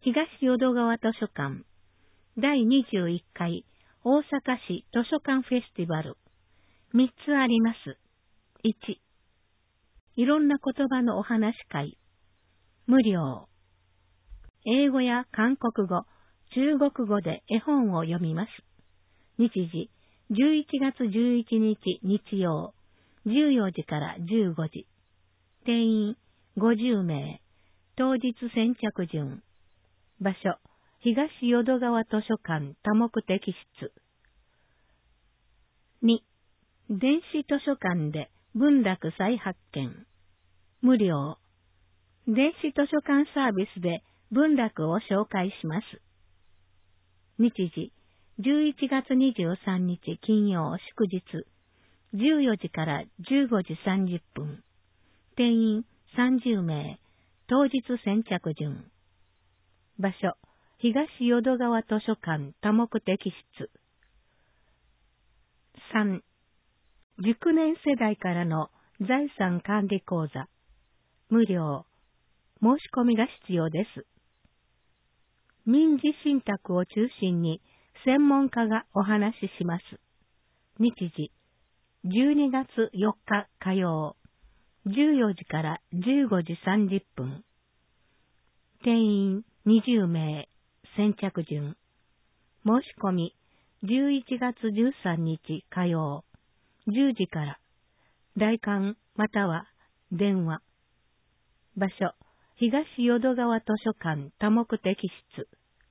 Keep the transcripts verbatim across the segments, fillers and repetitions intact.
東淀川図書館だいにじゅういっかい大阪市図書館フェスティバル。みっつあります。いち、いろんな言葉のお話会。無料。英語や韓国語、中国語で絵本を読みます。日時、じゅういちがつじゅういちにち日曜、じゅうよじからじゅうごじ。定員ごじゅうめい。当日先着順。場所、東淀川図書館多目的室。に、電子図書館で文楽再発見。無料。電子図書館サービスで文楽を紹介します。日時、じゅういちがつにじゅうさんにち金曜祝日、じゅうよじからじゅうごじさんじゅっぷん。定員さんじゅうめい。当日先着順。場所、東淀川図書館多目的室。さん、熟年世代からの財産管理講座。無料。申し込みが必要です。民事信託を中心に専門家がお話しします。日時、じゅうにがつよっか火曜、じゅうよじからじゅうごじさんじゅっぷん。定員にじゅうめい。先着順。申し込み、じゅういちがつじゅうさんにち火曜、じゅうじから。来館または電話。場所、東淀川図書館多目的室。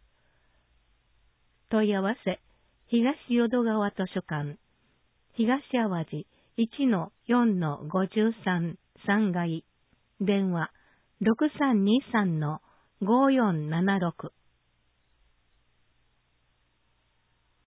問い合わせ、東淀川図書館、東淡路 いちのよんのごじゅうさん さんがい、電話ろくさんにさんのごよんななろく。